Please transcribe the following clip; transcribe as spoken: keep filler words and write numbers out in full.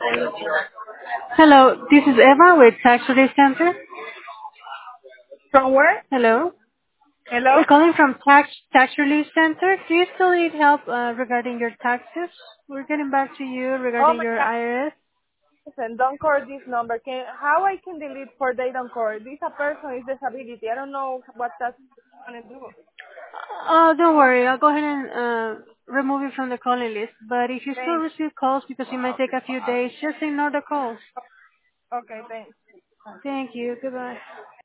Hello, this is Eva with Tax Relief Center. From where? Hello. Hello? We're calling from Tax Tax Relief Center. Do you still need help uh, regarding your taxes? We're getting back to you Oh regarding my your god. I R S. Listen, don't call this number. Can how I can delete for they don't call? This a person with disability. I don't know what that's gonna do. Oh, don't worry. I'll go ahead and uh, remove you from the calling list. But if you still Thanks. receive calls, because it might take a few days, just ignore the calls. Okay, thanks. Thank you. Goodbye.